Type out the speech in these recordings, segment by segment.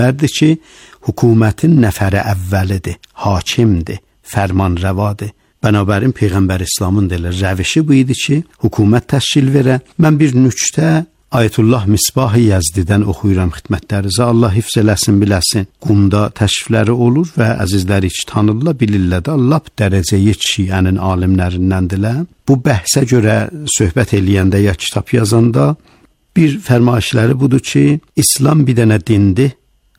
Peyğəmbərdir ki, hökumətin nəfəri əvvəlidir, hakimdir, fərmanrəvadır. Bənabərin Peyğəmbər İslamın da elə rəvişi bu idi ki, hökumət təşkil verə. Mən bir nüktə Ayətullah Misbah-ı Yəzdidən oxuyuram xidmətlərinizə. Allah hifz eləsin, biləsin. Qumda təşrifləri olur və əzizləri heç tanırlar, bilirlər də. Allah dərəcəyə şiənin alimlərindəndirlər. Bu bəhsə görə söhbət eləyəndə ya kitab yazanda bir fərmayişləri budur ki, İslam bir dənə dindir,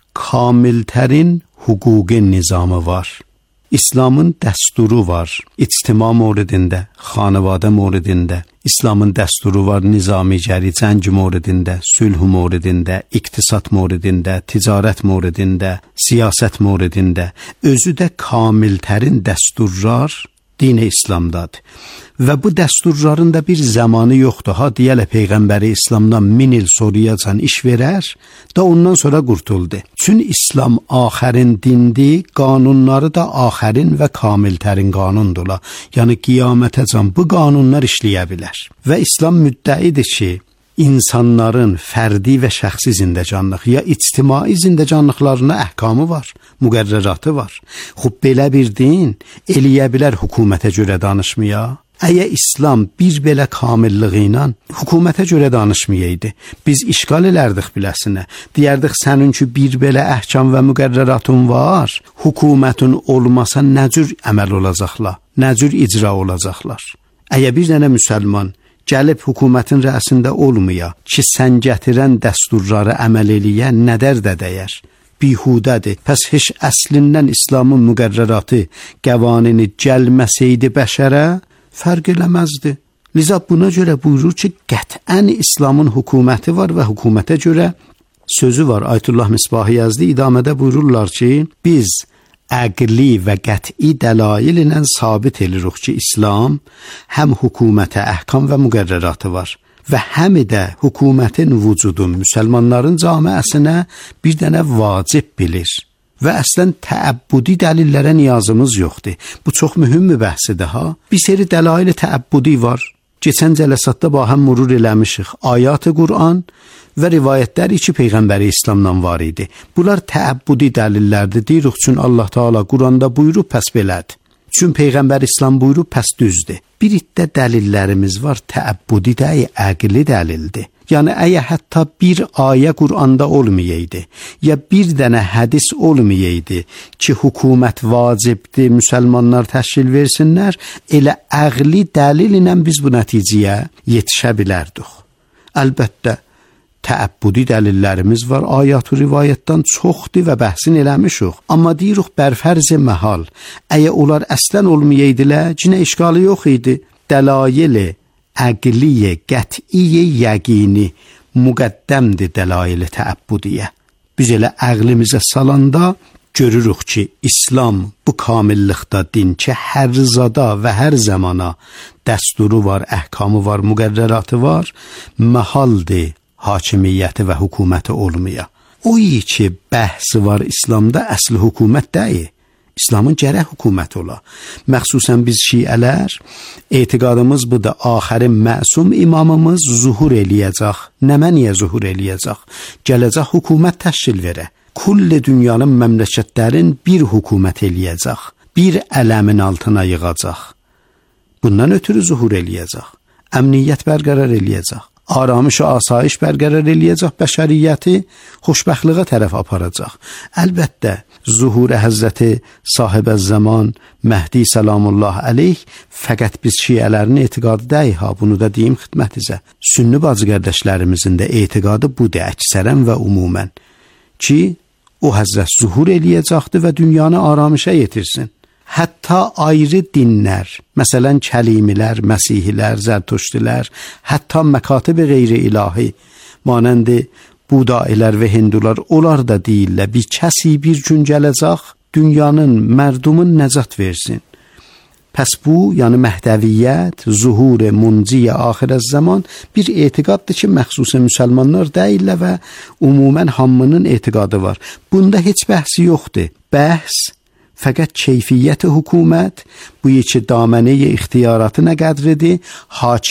kamiltərin hüquqi nizamı var. İslamın dəsturu var, ictima moridində, xanəvadə moridində. İslamın dəsturu var, nizami-gəri cəng moridində, sülh moridində, iqtisad moridində, ticarət moridində, siyasət moridində. Özü də kamiltərin dəsturlar din-i İslamdadır. Və bu dəsturların da bir zamanı yoxdur. Ha, deyələ Peyğəmbəri İslamdan 1000 il sonrayacan iş verər, da ondan sonra qurtuldu. Çünki İslam axərin dindir, qanunları da axərin və kamiltərin qanundurlar. Yəni qiyamətəcən bu qanunlar işləyə bilər. Və İslam müddəidir ki, insanların fərdi və şəxsi zindəcanlıq ya ictimai zindəcanlıqlarına əhkamı var, müqərrəratı var. Xub belə bir din eləyə bilər hökumətə görə danışmaya. Əgər İslam bir belə kamilliği ilə hökumətə görə danışmayaydı, biz işgal elərdik biləsinə. Deyərdik sənin ki bir belə əhkam və müqərrəratın var, hökumətin olmasa nə cür əməl olacaqlar, nə cür icra olacaqlar. Əgər bir dənə müsəlman gəlib hökumətin rəisində olmaya ki, sən gətirən dəsturları əməl eləyə nədər də dəyər? Bihudədir. Pəs heç əslindən İslamın müqərrəratı, qəvanini gəlməsəydi bəşərə, fərq eləməzdi. Liza buna görə buyurur ki, qətən İslamın hökuməti var və hökumətə görə sözü var. Ayətullah Misbah-ı Yəzdi idamədə buyururlar ki, biz əqli və qət'i dəlail ilə sabit edirik ki, İslam həm hökumətə əhkam və müqərrəratı var və həm də hökumətin vücudu müsəlmanların camiəsinə bir dənə vacib bilir. Və əslən təəbbüdi dəlillərə niyazımız yoxdur. Bu çox mühüm bir bəhsidir ha. Bir seri dəlail-i təəbbüdi var. Keçən cələsatda bahəm mürur eləmişik. Ayat-ı Qur'an və rivayətlər iki Peyğəmbəri İslamdan var idi. Bunlar təəbbüdi dəlillərdir. Deyirik üçün Allah Teala Qur'anda buyurub pəs belədir. Çün Peyğəmbər İslam buyurub pəs düzdür. Bir iddə dəlillərimiz var, təəbbüdi dəyi, əqli dəlildir. Yəni, əgər hətta bir ayə Qur'anda olmayaydı, ya bir dənə hədis olmayaydı ki, hökumət vacibdir, müsəlmanlar təşkil versinlər, elə əqli dəlil ilə biz bu nəticəyə yetişə bilərdik. Əlbəttə, təəbbüdi dəlillərimiz var, ayat-ı rivayətdən çoxdur və bəhsin eləmişik. Amma deyirik, bərfərz məhal, əgər onlar əslən olmayaydılar, cinə işgalı yox idi. Dəlail-i əqliyə, qət'iyə, yəqini müqəddəmdir dəlail-i təəbbudiyə. Biz elə əqlimizə salanda görürük ki, İslam bu kamillikdə din ki, hər zada və hər zamana dəsturu var, əhkamı var, müqərrəratı var, məhaldir hakimiyyəti və hökuməti olmaya. O ki, bəhsi var İslamda, əsli hökumət deyil. İslamın gərək hökuməti ola. Məxsusən biz şiələr, etiqadımız bu da axərin məsum imamımız zuhur eləyəcək. Nəməniyə zuhur eləyəcək? Gələcək hökumət təşkil verə. Kulli dünyanın məmləkətlərin bir hökumət eləyəcək. Bir ələmin altına yığacaq. Bundan ötürü zuhur eləyəcək. Əmniyyət bərqərar eləyəcək. Aramış və asayiş bərqərar eləyəcək, bəşəriyyəti xoşbəxtliyə tərəf aparacaq. Əlbəttə, zuhur Həzrəti Sahibə Zaman Məhdi Səlamullah əleyh fəqət biz şiələrin etiqadı deyil ha, bunu da deyim xidmətinizə. Sünni bacı qardaşlarımızın da etiqadı budur əksərən və umumən ki, o Həzrət zuhur eləyəcəkdir və dünyanı aramışa yetirsin. Hətta ayrı dinlər, məsələn kəlimilər, məsihilər, zərtuşdilər, hətta məkatib qeyri-ilahi, manəndi budailər və hindular, onlar da deyirlər, bir kəsi bir gün gələcək, dünyanın, mərdumun nəcat versin. Pəs bu, yəni məhdəviyyət, zuhur-i munciyə axirət zaman bir etiqaddır ki, məxsusən müsəlmanlar deyirlər və umumən hamının etiqadı var. Bunda heç bəhsi yoxdur. Bəhs fəqət keyfiyyət hökumət, bu iki damənəyə ixtiyaratı nə qədridir, hakim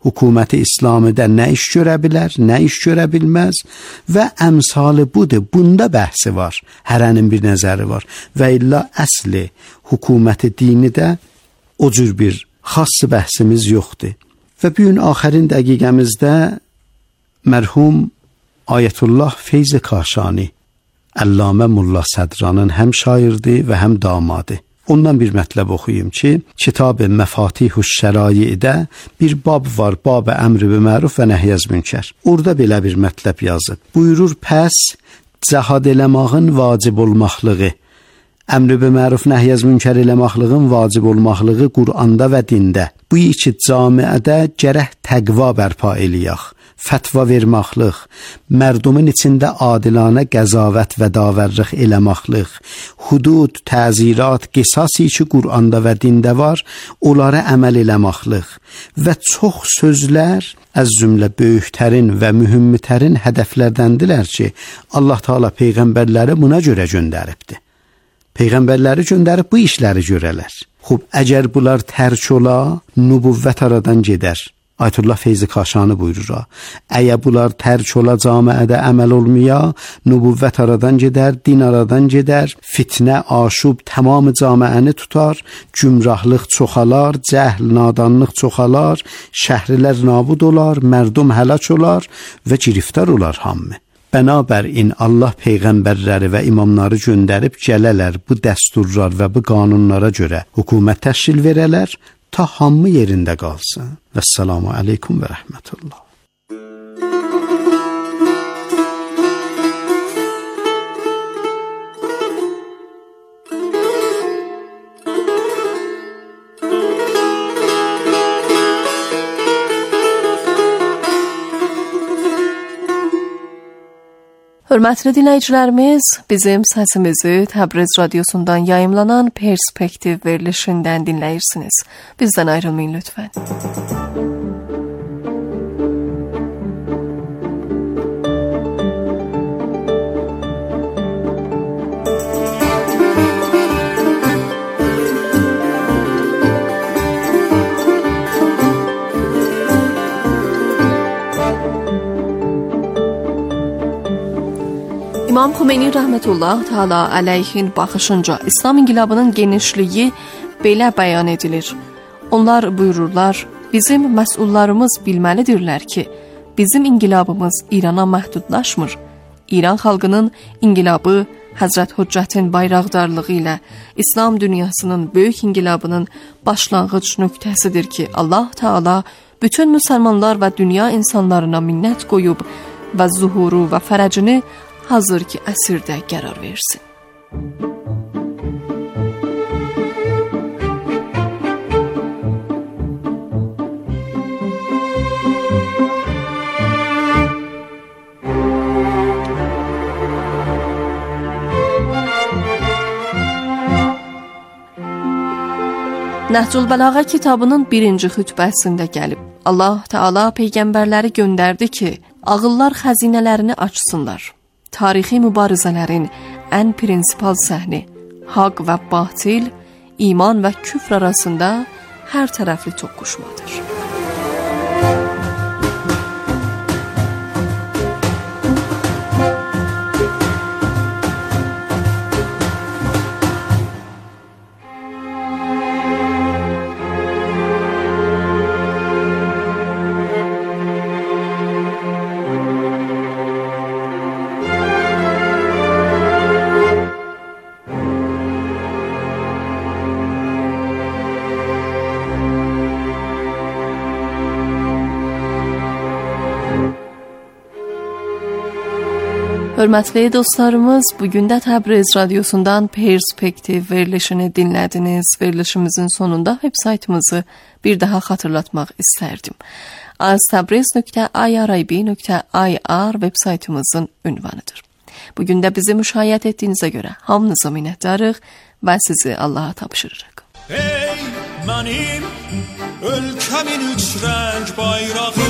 Hökuməti İslamidə nə iş görə bilər, nə iş görə bilməz və əmsalı budur. Bunda bəhsi var. Hərənin bir nəzəri var. Və illa əsli hökuməti dini də o cür bir xas bəhsimiz yoxdur. Və bu gün axərin dəqiqəmizdə mərhum Ayətullah Feyz Kaşani, Əllamə Molla Sədranın həm şairdir və həm damadı. Ondan bir mətləb oxuyum ki, Kitab-ı Məfatihüş Şəraidə bir bab var, Bab-ı Əmr bil Məruf və Nəhy əz Münkər. Orada belə bir mətləb yazıb. Buyurur, pəs cəhad eləmağın vacib olmaqlığı, Əmr bil Məruf Nəhy əz Münkər eləmaqlığın vacib olmaqlığı Qur'anda və dində. Bu iki camiədə gərək təqva bərpa eləyək. Fətva vermaqlıq, mərdumun içində adilanə qəzavət və davərrıq eləmaqlıq, hudud, təzirat, qisasi ki Qur'anda və dində var, onlara əməl eləmaqlıq və çox sözlər az cümlə böyüklərin və mühümmətlərin hədəflərdəndirlər ki, Allah Taala peyğəmbərləri buna görə göndəribdi. Peyğəmbərləri göndərib bu işləri görələr. Xub, əgər bunlar tərk ola, nübüvvət aradan gedər. Ayətullah Feyz Kaşani buyurur, əgər bunlar tərk ola, camiədə əməl olmaya, nübüvvət aradan gedər, din aradan gedər, fitnə, aşub tamamı camiəni tutar, gümrahlıq çoxalar, cəhl, nadanlıq çoxalar, şəhrilər nabud olar, mərdum həlak olar və giriftar olar hamı. Bənabərin Allah peyğəmbərləri və imamları göndərib gələlər bu dəsturlar və bu qanunlara görə hökumət təşkil verələr, ta hamı yerində qalsın. Vəssalamu aleykum və rəhmətullah. Hörmətli dinləyicilərimiz, bizim səsimizi Təbriz radiosundan yayımlanan Perspektiv verilişindən dinləyirsiniz. Bizdən ayrılmayın lütfən. İmam Xomeyni rəhmətullah Teala əleyhin baxışınca İslam inqilabının genişliyi belə bəyan edilir. Onlar buyururlar, bizim məsullarımız bilməlidirlər ki, bizim inqilabımız İrana məhdudlaşmır. İran xalqının inqilabı Həzrət Hüccətin bayraqdarlığı ilə İslam dünyasının böyük inqilabının başlanğıc nöqtəsidir ki, Allah Teala bütün müsəlmanlar və dünya insanlarına minnət qoyub və zuhuru və fərəcini hazır ki əsirdə qərar versin. Nəhcül Bəlağə kitabının 1-ci xütbəsində gəlib, Allah Teala peyğəmbərləri göndərdi ki, ağıllar xəzinələrini açsınlar. Tarixi mübarizələrin ən prinsipal səhni, haqq və batil, iman və küfr arasında hər tərəfli toqquşmadır. Hörmətli dostlarımız, bugün də Təbriz radiosundan Perspektiv verilişini dinlədiniz. Verilişimizin sonunda web saytımızı bir daha xatırlatmaq istərdim. aztabriz.irib.ir web saytımızın ünvanıdır. Bugün də bizi müşahidə etdiyinizə görə hamınıza minnətdarıq və sizi Allah'a tapşırırıq. Ey mənim ölkəmin üç rəng bayrağı,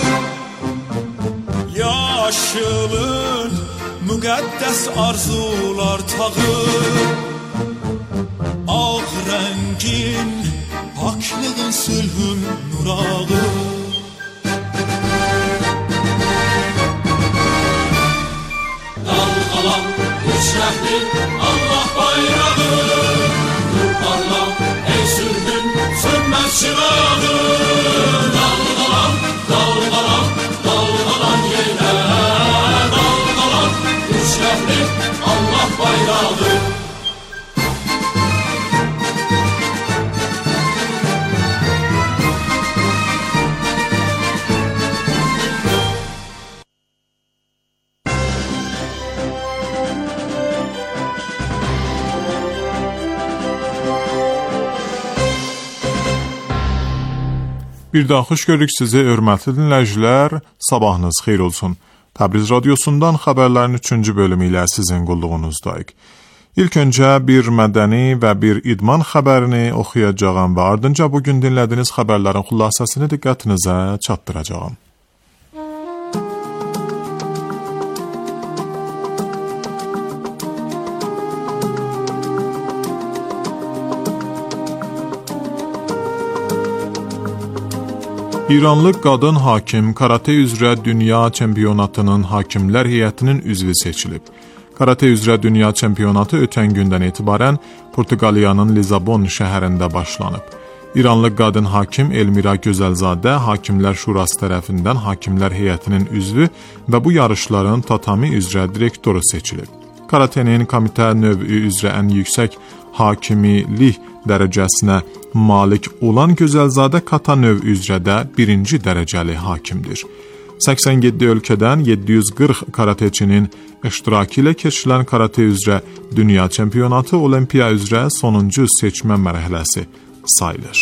yaşılın müqəddəs arzular tağı, ağ rəngin paklığın sülhün nurağı. yüksəkdir Allah bayrağı. Dur parla ey sürgün sönməz çırağı. Dalğalan, dalğalan, dalğalan yerlə. Dalğalan yüksəkdir Allah bayrağı. Bir daha xoş görürük sizi, hörmətli dinləyicilər. Sabahınız xeyir olsun. Təbriz radiosundan xəbərlərin 3-cü bölümü ilə sizin qulluğunuzdayıq. İlk öncə bir mədəni və bir idman xəbərini oxuyacağam və ardınca bugün dinlədiyiniz xəbərlərin xülasəsini diqqətinizə çatdıracağam. İranlı qadın hakim karate üzrə dünya çempionatının hakimlər heyətinin üzvü seçilib. Karate üzrə dünya çempionatı ötən gündən etibarən Portuqaliyanın Lizabon şəhərində başlanıb. İranlı qadın hakim Elmira Gözəlzadə Hakimlər Şurası tərəfindən hakimlər heyətinin üzvü və bu yarışların tatami üzrə direktoru seçilib. Karatenin komitə növü üzrə ən yüksək hakimilik dərəcəsinə malik olan Gözəlzadə kata növ üzrə də birinci dərəcəli hakimdir. 87 ölkədən 740 karateçinin iştirakı ilə keçirilən karate üzrə dünya çempionatı olimpiya üzrə sonuncu seçmə mərhələsi sayılır.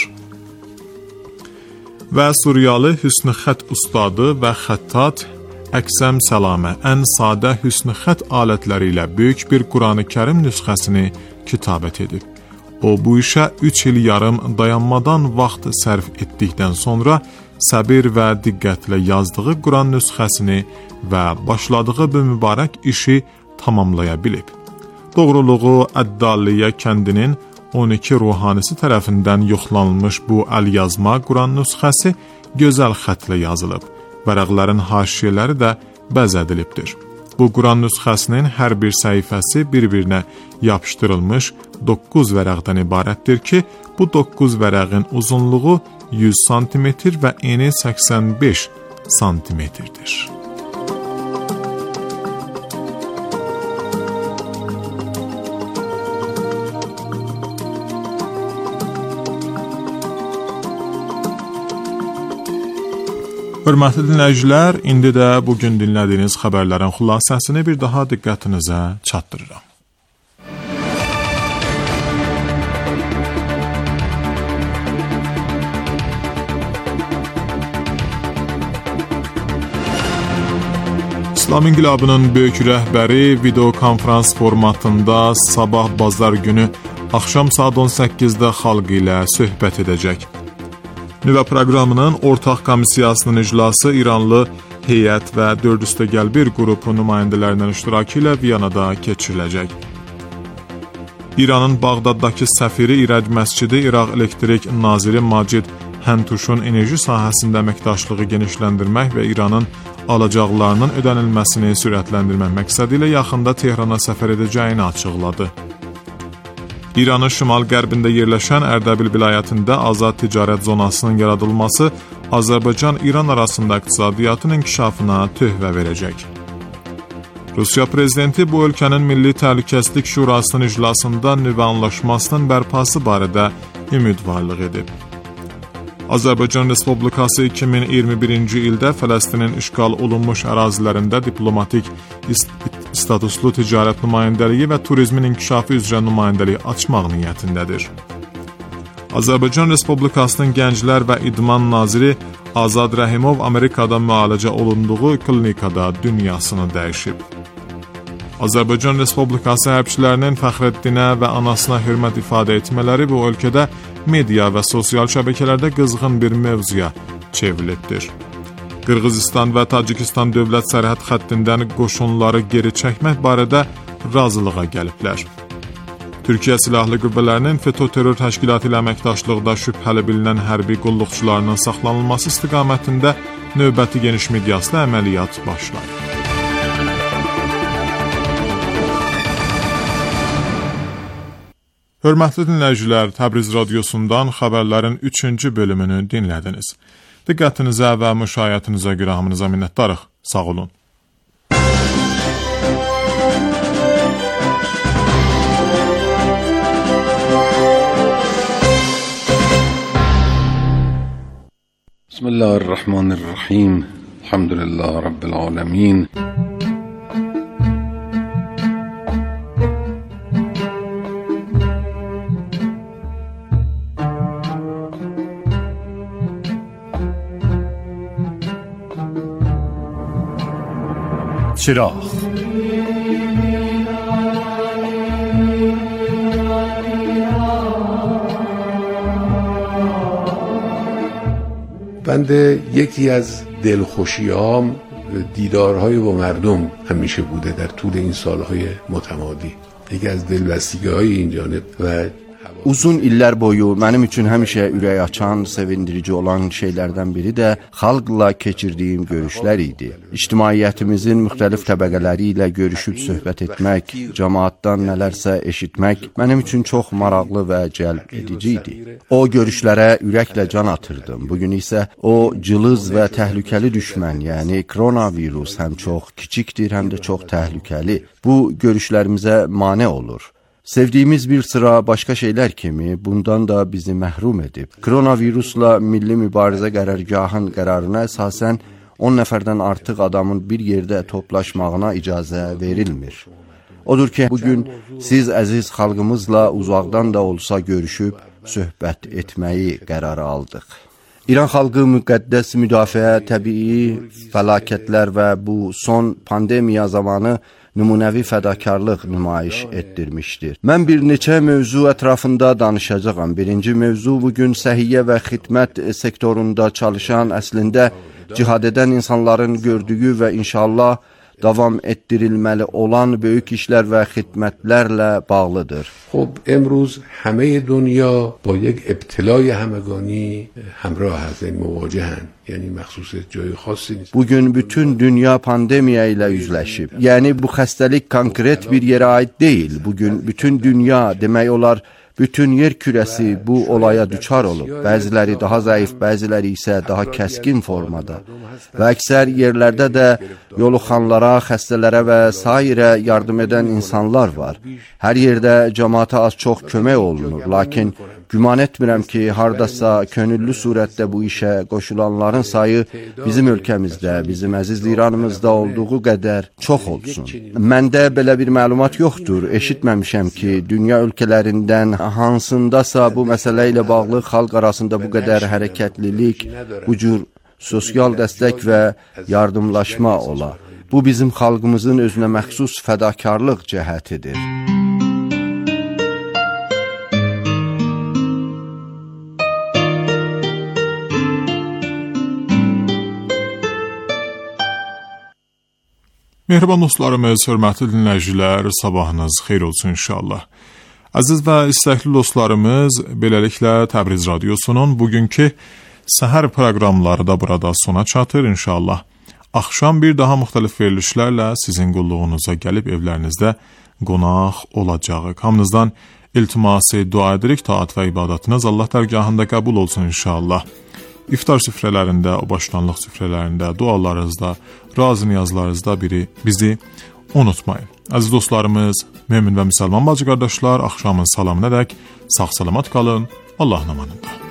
Və Suriyalı hüsnü xət ustadı və xəttat Əksəm Səlamə ən sadə hüsnü xət alətləri ilə böyük bir Qurani-Kərim nüsxəsini kitabət edib. O bu işə 3 il yarım dayanmadan vaxt sərf etdikdən sonra səbir və diqqətlə yazdığı Quran nüsxəsini və başladığı bu mübarək işi tamamlaya bilib. Doğruluğu Əddaliyyə kəndinin 12 ruhanisi tərəfindən yoxlanılmış bu əlyazma Quran nüsxəsi gözəl xətlə yazılıb. Vərəqlərin haşiyələri də bəzədilibdir. Bu Quran nüsxəsinin hər bir səhifəsi bir-birinə yapışdırılmış 9 vərəqdən ibarətdir ki, bu 9 vərəqin uzunluğu 100 cm və eni 85 cm-dir. Hörmətli dinləyicilər, indi də bugün dinlədiyiniz xəbərlərin xülasəsini bir daha diqqətinizə çatdırıram. İslam İnqilabının böyük rəhbəri video konferans formatında sabah bazar günü axşam saat 18-də xalq ilə söhbət edəcək. Nüvə proqramının ortaq komissiyasının iclası İranlı heyət və 4+1 qrupu nümayəndələrinin iştirakı ilə Viyanada keçiriləcək. İranın Bağdaddakı səfiri İrəc Məscidi İraq Elektrik Naziri Macid Həntuşun enerji sahəsində əməkdaşlığı genişləndirmək və İranın alacaqlarının ödənilməsini sürətləndirmək məqsədi ilə yaxında Tehrana səfər edəcəyini açıqladı. İranın şimal-qərbində yerləşən Ərdəbil vilayətində azad ticarət zonasının yaradılması Azərbaycan-İran arasında iqtisadiyyatın inkişafına töhfə verəcək. Rusiya prezidenti bu ölkənin Milli Təhlükəsizlik Şurasının iclasında nüvə anlaşmasının bərpası barədə ümidvarlıq edib. Azərbaycan Respublikası 2021-ci ildə Fələstinin işğal olunmuş ərazilərində diplomatik statuslu ticarət nümayəndəliyi və turizmin inkişafı üzrə nümayəndəliyi açmaq niyyətindədir. Azərbaycan Respublikasının Gənclər və İdman Naziri Azad Rəhimov Amerikada müalicə olunduğu klinikada dünyasını dəyişib. Azərbaycan Respublikası hərbçilərinin Fəxrəddinə və anasına hörmət ifadə etmələri bu ölkədə media və sosial şəbəkələrdə qızğın bir mövzuya çevrilibdir. Qırğızistan və Tacikistan dövlət sərhəd xəttindən qoşunları geri çəkmək barədə razılığa gəliblər. Türkiyə Silahlı Qüvvələrinin FETÖ terror təşkilatı ilə əməkdaşlıqda şübhəli bilinən hərbi qulluqçularının saxlanılması istiqamətində növbəti geniş miqyaslı əməliyyat başlayıb. Hörmətli dinləyicilər, Təbriz radiosundan xəbərlərin 3-cü bölümünü dinlədiniz. Diqqətinizə və müşayiətinizə görə hamınıza minnətdarıq. Sağ olun. Bismillahirrahmanirrahim. Elhamdülillah Rabbil alemin. چراغ بنده یکی از دلخوشیام دیدارهای با مردم همیشه بوده در طول این سالهای متمادی. یکی از دلبستگی‌های این جانب و Uzun illər boyu mənim üçün həmişə ürək açan, sevindirici olan şeylərdən biri də xalqla keçirdiyim görüşlər idi. İctimaiyyətimizin müxtəlif təbəqələri ilə görüşüb söhbət etmək, cəmaatdan nələrsə eşitmək mənim üçün çox maraqlı və cəlb edici idi. O görüşlərə ürəklə can atırdım. Bugün isə o cılız və təhlükəli düşmən, yəni koronavirus həm çox kiçikdir, həm də çox təhlükəli. Bu görüşlərimizə mane olur. Sevdiyimiz bir sıra başqa şeylər kimi bundan da bizi məhrum edib. Koronavirusla milli mübarizə qərargahın qərarına əsasən 10 nəfərdən artıq adamın bir yerdə toplaşmağına icazə verilmir. Odur ki, bugün siz əziz xalqımızla uzaqdan da olsa görüşüb söhbət etməyi qərarı aldıq. İran xalqı müqəddəs müdafiə, təbii fəlakətlər və bu son pandemiya zamanı nümunəvi fədakarlıq nümayiş etdirmişdir. Mən bir neçə mövzu ətrafında danışacağam. Birinci mövzu bugün səhiyyə və xidmət sektorunda çalışan, əslində cihad edən insanların gördüyü və inşallah davam etdirilməli olan böyük işlər və xidmətlərlə bağlıdır. خب امروز همه دنیا با یک ابتلای همگانی همراه هستند، مواجهند. Yəni məxsus cəyi xassı نیست. Bugün bütün dünya pandemiya ilə üzləşib. Yəni bu xəstəlik konkret bir yerə aid deyil. Bugün bütün dünya, demək olar, bütün yer kürəsi bu olaya düçar olub. Bəziləri daha zəif, bəziləri isə daha kəskin formada. Və əksər yerlərdə də yoluxanlara, xəstələrə və sairə yardım edən insanlar var. Hər yerdə cəmaata az çox kömək olunur. Lakin güman etmirəm ki, hardasa könüllü surətdə bu işə qoşulanların sayı bizim ölkəmizdə, bizim əziz İranımızda olduğu qədər çox olsun. Məndə belə bir məlumat yoxdur. Eşitməmişəm ki, dünya ölkələrindən hansındasa bu məsələ ilə bağlı xalq arasında bu qədər hərəkətlilik, bu cür sosial dəstək və yardımlaşma ola. Bu bizim xalqımızın özünə məxsus fədakarlıq cəhətidir. Mehriban dostlarımız, hörmətli dinləyicilər, sabahınız xeyir olsun inşallah. Əziz və istəkli dostlarımız, beləliklə Təbriz radiosunun bugünkü səhər proqramları da burada sona çatır inşallah. Axşam bir daha müxtəlif verilişlərlə sizin qulluğunuza gəlib evlərinizdə qonaq olacağıq. Hamınızdan iltiması dua edirik, taat və ibadətiniz Allah dərgahında qəbul olsun inşallah. İftar süfrələrində, o başlanlıq süfrələrində, dualarınızda, razı niyazlarınızda bizi unutmayın. Əziz dostlarımız, mömin və müsəlman bacı qardaşlar, axşamın salamına dək sağ-salamat qalın, Allahın amanında.